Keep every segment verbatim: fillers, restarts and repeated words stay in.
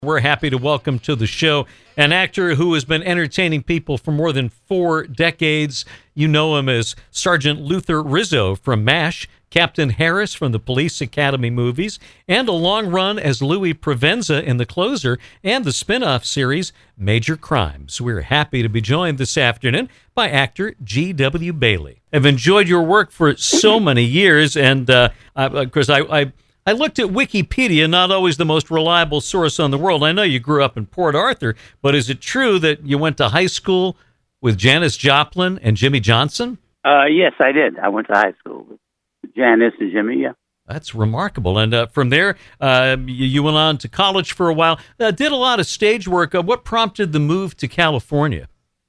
We're happy to welcome to the show an actor who has been entertaining people for more than four decades. You know him as Sergeant Luther Rizzo from MASH, Captain Harris from the Police Academy movies, and a long run as Louis Provenza in The Closer and the spin-off series Major Crimes. We're happy to be joined this afternoon by actor G W. Bailey. I've enjoyed your work for so many years, and uh, I, of course, I... I I looked at Wikipedia, not always the most reliable source on the world. I know you grew up in Port Arthur, but is it true that you went to high school with Janis Joplin and Jimmy Johnson? Uh, yes, I did. I went to high school with Janis and Jimmy, yeah. That's remarkable. And uh, from there, uh, you, you went on to college for a while, uh, did a lot of stage work. Uh, what prompted the move to California?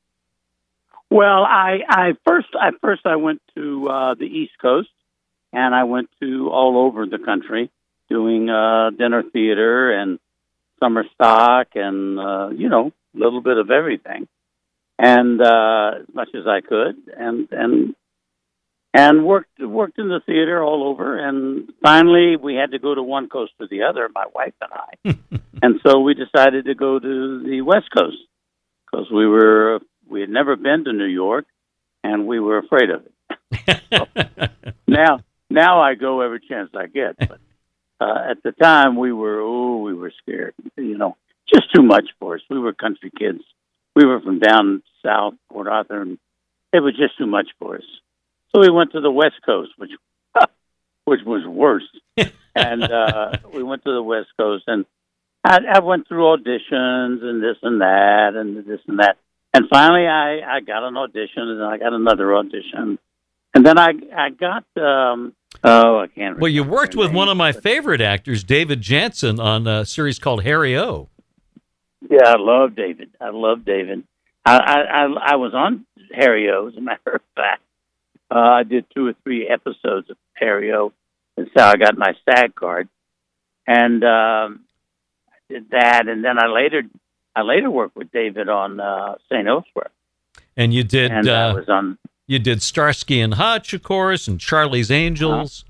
Well, I, I first, I first I went to uh, the East Coast. And I went to all over the country doing uh, dinner theater and summer stock and, uh, you know, a little bit of everything. And uh, as much as I could. And and and worked worked in the theater all over. And finally, we had to go to one coast or the other, my wife and I. And so we decided to go to the West Coast because we were we had never been to New York, and we were afraid of it. So now... Now I go every chance I get, but uh, at the time we were, oh, we were scared. You know, just too much for us. We were country kids. We were from down south, Port Arthur, and it was just too much for us. So we went to the West Coast, which which was worse. And uh, we went to the West Coast, and I, I went through auditions and this and that and this and that. And finally I, I got an audition, and I got another audition. And then I I got... Um, Oh, I can't. Well, you worked with name, one of my but... favorite actors, David Janssen, on a series called Harry O. Yeah, I love David. I love David. I I, I was on Harry O, as a matter of fact. Uh, I did two or three episodes of Harry O. That's how I got my SAG card, and um, I did that. And then I later I later worked with David on uh, Saint Elsewhere. And you did. And uh... I was on. You did Starsky and Hutch, of course, and Charlie's Angels.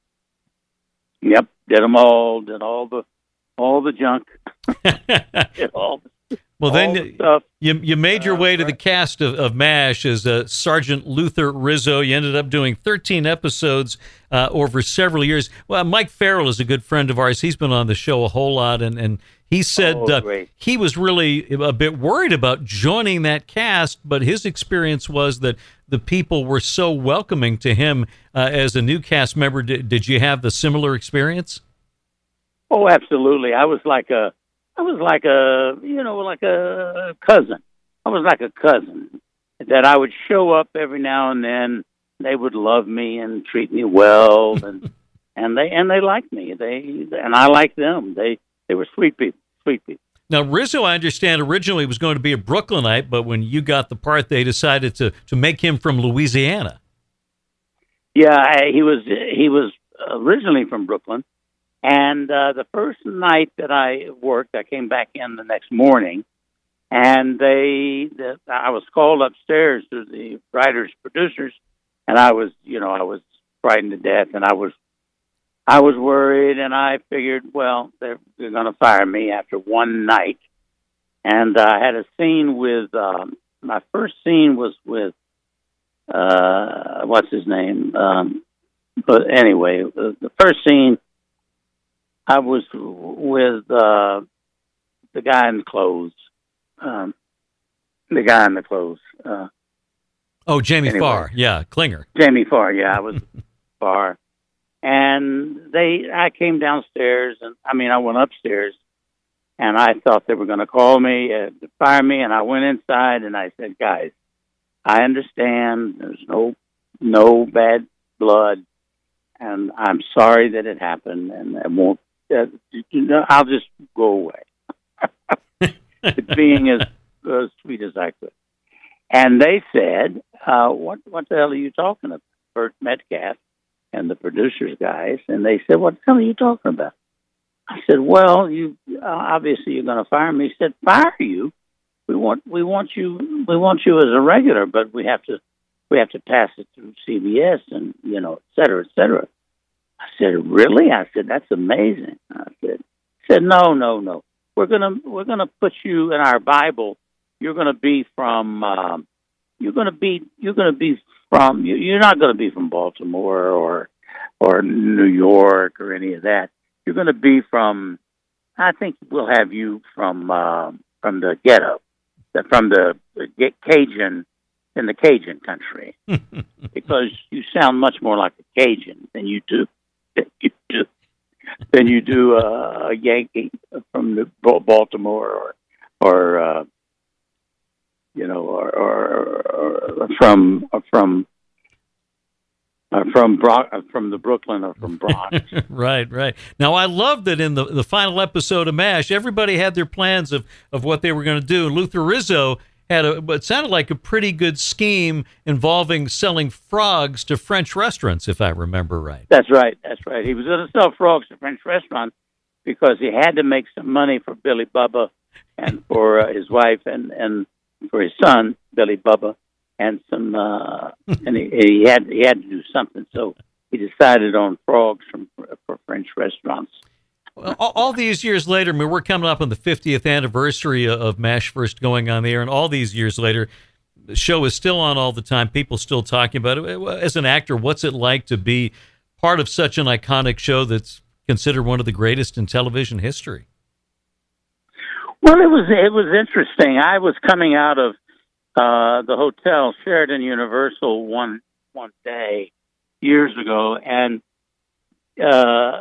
Uh, yep, did them all. Did all the all the junk. did all the, well, all then the stuff. you you made your uh, way to right. the cast of, of MASH as uh, Sergeant Luther Rizzo. You ended up doing thirteen episodes uh, over several years. Well, Mike Farrell is a good friend of ours. He's been on the show a whole lot, and and. He said oh, uh, he was really a bit worried about joining that cast, but his experience was that the people were so welcoming to him uh, as a new cast member. Did, did you have the similar experience? Oh, absolutely. I was like a, I was like a, you know, like a cousin. I was like a cousin that I would show up every now and then. They would love me and treat me well, and and they and they liked me. They and I liked them. They. They were sweet people, sweet people. Now, Rizzo, I understand, originally was going to be a Brooklynite, but when you got the part, they decided to, to make him from Louisiana. Yeah, I, he was he was originally from Brooklyn, and uh, the first night that I worked, I came back in the next morning, and they the, I was called upstairs to the writers, producers, and I was, you know, I was frightened to death, and I was. I was worried, and I figured, well, they're, they're going to fire me after one night. And uh, I had a scene with, um, my first scene was with, uh, what's his name? Um, but anyway, the, the first scene, I was with uh, the guy in the clothes. Um, the guy in the clothes. Uh, oh, Jamie anyway. Farr. Yeah, Klinger. Jamie Farr, yeah, I was Farr. And they, I came downstairs, and I mean, I went upstairs, and I thought they were going to call me uh, to fire me. And I went inside, and I said, "Guys, I understand. There's no, no bad blood, and I'm sorry that it happened, and I won't. Uh, you know, I'll just go away." Being as, as sweet as I could. And they said, uh, "What, what the hell are you talking about?" Burt Metcalf and the producers guys, and they said, "What the hell are you talking about?" I said, "Well, you uh, obviously you're going to fire me." He said, "Fire you? We want we want you we want you as a regular, but we have to we have to pass it through C B S and you know, et cetera, et cetera." I said, "Really?" I said, "That's amazing." I said, "said No, no, no. we're gonna we're gonna put you in our Bible. You're gonna be from um, you're gonna be you're gonna be from you- you're not gonna be from Baltimore or or New York or any of that. You're gonna be from. I think we'll have you from uh, from the ghetto, the- from the, the Cajun in the Cajun country, because you sound much more like a Cajun than you do than you do than you do uh, a Yankee from the Ba- Baltimore or or uh, you know or, or, or from from uh, from Bro- uh, from the Brooklyn or from Bronx. Right, right. Now, I love that in the, the final episode of MASH, everybody had their plans of, of what they were going to do. And Luther Rizzo had a, what sounded like a pretty good scheme involving selling frogs to French restaurants, if I remember right. That's right. That's right. He was going to sell frogs to French restaurants because he had to make some money for Billy Bubba and for uh, his wife and, and for his son, Billy Bubba, and some. Uh, and he, he had he had to do something, so he decided on frogs from for French restaurants. Well, all, all these years later, I mean, we're coming up on the fiftieth anniversary of MASH first going on the air, and all these years later, the show is still on all the time. People still talking about it. As an actor, what's it like to be part of such an iconic show that's considered one of the greatest in television history? Well, it was it was interesting. I was coming out of uh, the hotel Sheraton Universal one one day years ago, and uh,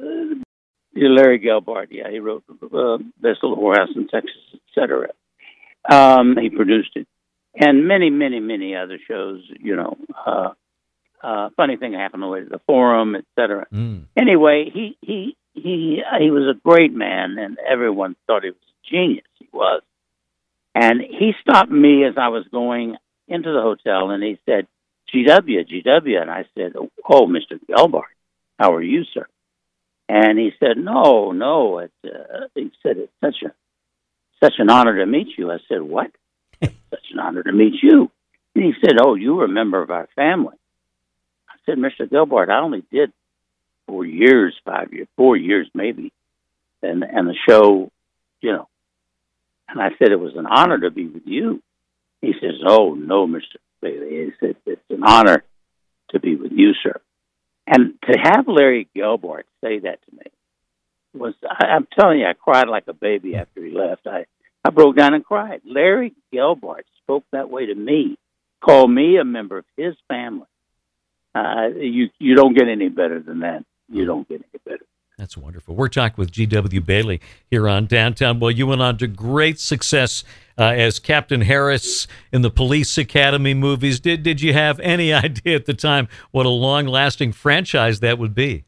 Larry Gelbart, yeah, he wrote uh, Best Little Whorehouse in Texas, et cetera. Um, he produced it, and many, many, many other shows. You know, uh, uh, funny thing happened away to the Forum, et cetera. Mm. Anyway, he he he he was a great man, and everyone thought he was a genius. He was. And he stopped me as I was going into the hotel, and he said, G W, G W. And I said, oh, Mister Gelbart, how are you, sir? And he said, no, no. It's, uh, he said, it's such a such an honor to meet you. I said, what? Such an honor to meet you. And he said, oh, you were a member of our family. I said, Mister Gelbart, I only did four years, five years, four years maybe. And, and the show, you know, and I said, it was an honor to be with you. He says, oh, no, Mister Bailey. He said, it's an honor to be with you, sir. And to have Larry Gelbart say that to me was, I, I'm telling you, I cried like a baby after he left. I, I broke down and cried. Larry Gelbart spoke that way to me, called me a member of his family. Uh, you, you don't get any better than that. You don't get any better. That's wonderful. We're talking with G W. Bailey here on Downtown. Well, you went on to great success uh, as Captain Harris in the Police Academy movies. Did did you have any idea at the time what a long-lasting franchise that would be?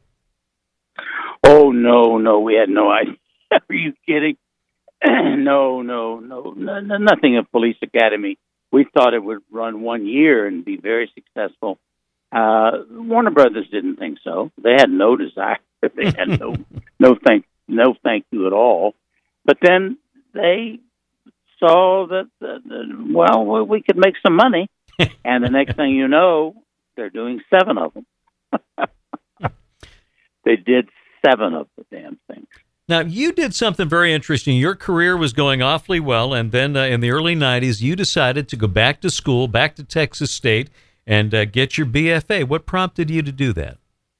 Oh, no, no, we had no idea. Are you kidding? no, no, no, no, nothing of Police Academy. We thought it would run one year and be very successful. Uh, Warner Brothers didn't think so. They had no desire. They had no, no thank, no thank you at all. But then they saw that, that, that well, we could make some money, and the next thing you know, they're doing seven of them. They did seven of the damn things. Now, you did something very interesting. Your career was going awfully well, and then uh, in the early nineties, you decided to go back to school, back to Texas State, and uh, get your B F A. What prompted you to do that?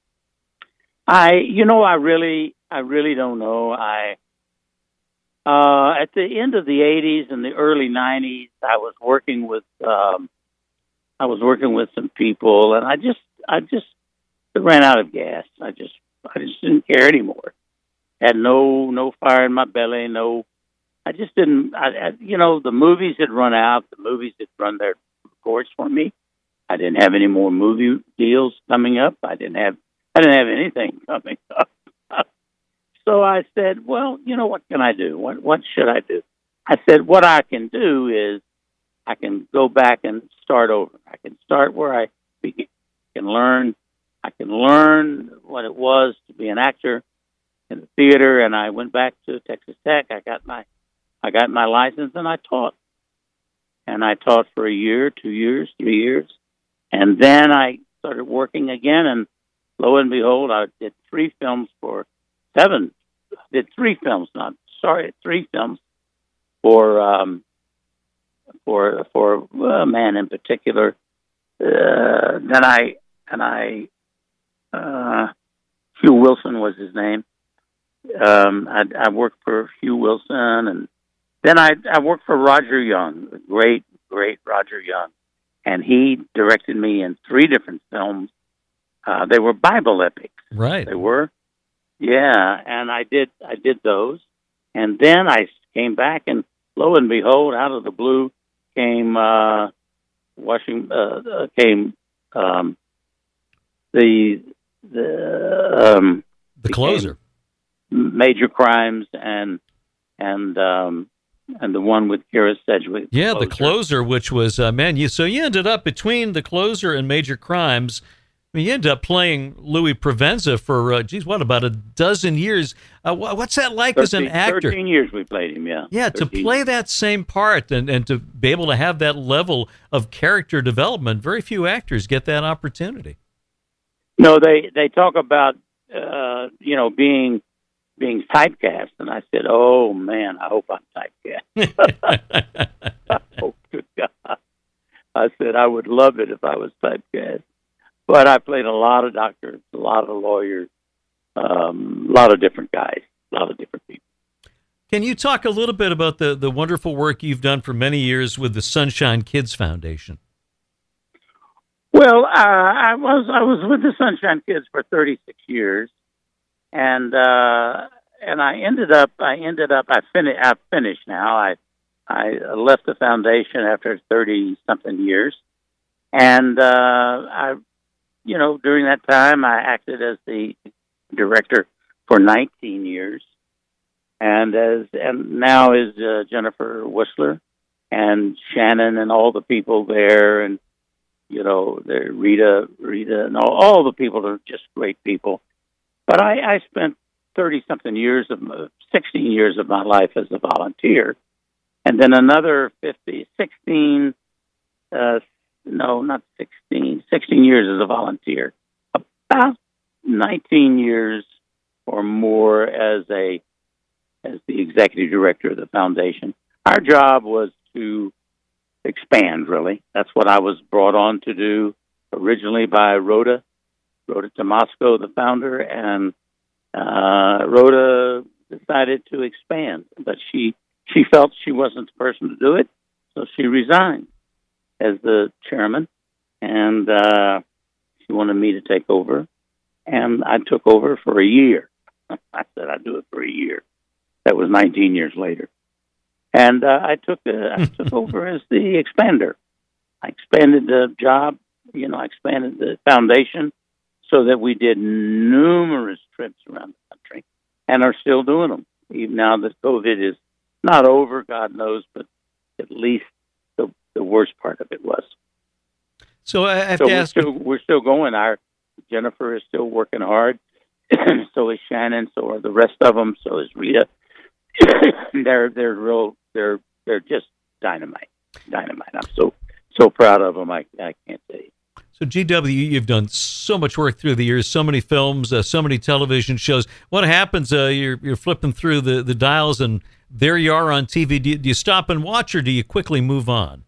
I, you know, I really, I really don't know. I, uh, at the end of the eighties and the early nineties, I was working with, um, I was working with some people, and I just, I just ran out of gas. I just, I just didn't care anymore. Had no, no fire in my belly. No, I just didn't. I, I, you know, the movies had run out. The movies had run their course for me. I didn't have any more movie deals coming up. I didn't have. I didn't have anything coming up. So I said, well, you know, what can I do? What what should I do? I said, what I can do is I can go back and start over. I can start where I began. I can learn. I can learn what it was to be an actor in the theater. And I went back to Texas Tech. I got my I got my license, and I taught. And I taught for a year, two years, three years. And then I started working again, and lo and behold, I did three films for seven. Did three films, not sorry, three films for um, for for a man in particular. Uh, then I and I, uh, Hugh Wilson was his name. Um, I, I worked for Hugh Wilson, and then I I worked for Roger Young, the great great Roger Young, and he directed me in three different films. Uh, they were Bible epics, right? They were, yeah. And I did I did those, and then I came back, and lo and behold, out of the blue came uh, Washington uh, came um, the the um, the Closer, Major Crimes, and and um, and the one with Kira Sedgwick. Yeah, The Closer, which was uh, man. You so you ended up between The Closer and Major Crimes. I mean, you ended up playing Louis Provenza for, uh, geez, what, about a dozen years. Uh, what's that like thirteen, as an actor? thirteen years we played him, yeah. Yeah, to play that same part and, and to be able to have that level of character development, very few actors get that opportunity. No, they, they talk about, uh, you know, being being typecast. And I said, oh, man, I hope I'm typecast. Oh, good God. I said, I would love it if I was typecast. But I played a lot of doctors, a lot of lawyers, um, a lot of different guys, a lot of different people. Can you talk a little bit about the, the wonderful work you've done for many years with the Sunshine Kids Foundation? Well, uh, I was I was with the Sunshine Kids for thirty-six years, and uh, and I ended up I ended up I fin I finished now. I I left the foundation after thirty something years, and uh, I. You know, during that time, I acted as the director for nineteen years, and as and now is uh, Jennifer Whistler and Shannon and all the people there, and you know, Rita, Rita, and all, all the people are just great people. But I, I spent thirty something years of sixteen years of my life as a volunteer, and then another fifty, sixteen. Uh, No, not sixteen. sixteen years as a volunteer. About nineteen years or more as a as the executive director of the foundation. Our job was to expand, really. That's what I was brought on to do originally by Rhoda, Rhoda Tomasco, the founder, and uh, Rhoda decided to expand, but she she felt she wasn't the person to do it, so she resigned as the chairman, and uh, she wanted me to take over, and I took over for a year. I said I'd do it for a year. That was nineteen years later, and uh, I took uh, I took over as the expander. I expanded the job, you know, I expanded the foundation so that we did numerous trips around the country, and are still doing them even now that COVID is not over. God knows, but at least the worst part of it was. So I have so to we're ask. Still, we're still going. Our Jennifer is still working hard. So is Shannon. So are the rest of them. So is Rita. they're they're real. They're they're just dynamite. Dynamite. I'm so so proud of them. I I can't tell you. So G W, you've done so much work through the years, so many films, uh, so many television shows. What happens? Uh, you're you're flipping through the, the dials, and there you are on T V. Do you, do you stop and watch, or do you quickly move on?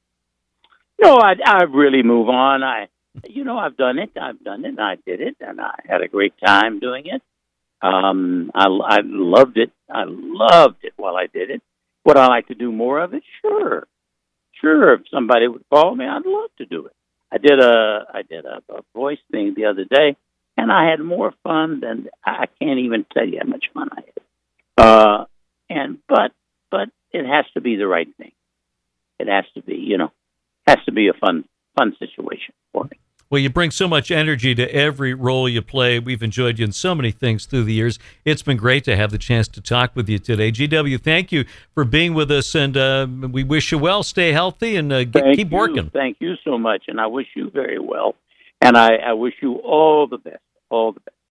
No, I, I really move on. I, you know, I've done it. I've done it. And I did it, and I had a great time doing it. Um, I, I loved it. I loved it while I did it. Would I like to do more of it? Sure, sure. If somebody would call me, I'd love to do it. I did a, I did a, a voice thing the other day, and I had more fun than I can't even tell you how much fun I had. Uh, and but, but it has to be the right thing. It has to be, you know. Has to be a fun, fun situation for me. Well, you bring so much energy to every role you play. We've enjoyed you in so many things through the years. It's been great to have the chance to talk with you today. G W, thank you for being with us, and uh, we wish you well. Stay healthy, and uh, get, keep you. working. Thank you so much, and I wish you very well. And I, I wish you all the best, all the best.